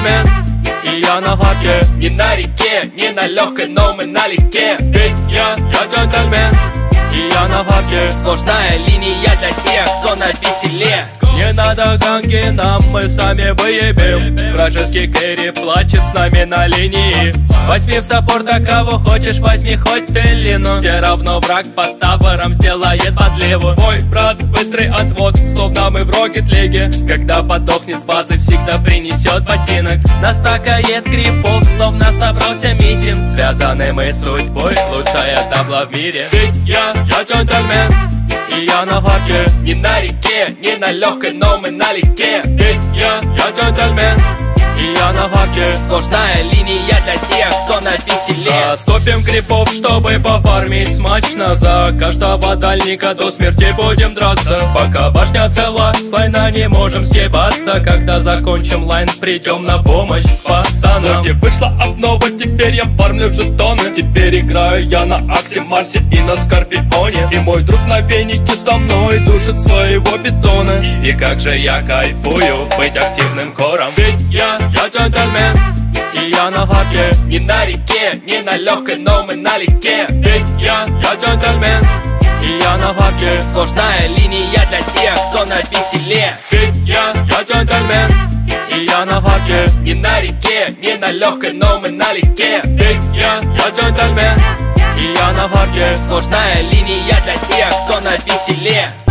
джентльмен, и я на хаке. Не на реке, не на легкой, но мы налегке. Ведь я джентльмен, и я на хаке. Сложная линия для тех, кто на веселе. Не надо ганги, нам мы сами выебем. Вражеский кэрри плачет с нами на линии. Возьми в саппорта кого хочешь, возьми хоть Теллину. Все равно враг под табором сделает подливу. Мой брат, быстрый отвод, словно мы в Рокет-лиге. Когда подохнет с базы, всегда принесет ботинок. Настакает крипов, словно собрался митинг. Связаны мы судьбой, лучшая табла в мире. Ведь я джентльмен, и я на хаке. Не на реке, не на легкой, но мы налегке. Ведь я джентльмен, и я на хаке. Сложная линия для тех, кто на веселе. Заступим крипов, чтобы пофармить смачно. За каждого дальника до смерти будем драться. Пока башня цела, с лайна не можем съебаться. Когда закончим лайн, придем на помощь пацанам. Где вышла обнова, теперь я фармлю жетоны. Теперь играю я на Аксе, Марсе и на Скорпионе. И мой друг на венике со мной душит своего питона. И как же я кайфую быть активным кором. Ведь я джентльмен, и я на хаке. Не на реке, не на легкой, но мы налегке. Ведь я джентльмен, и я на хаке. Сложная линия для тех, кто на веселе. Ведь я джентльмен, и я на хаке. Не на реке, не на легкой, но мы налегке. Ведь я джентльмен, и я на хаке. Сложная линия для тех, кто на веселе.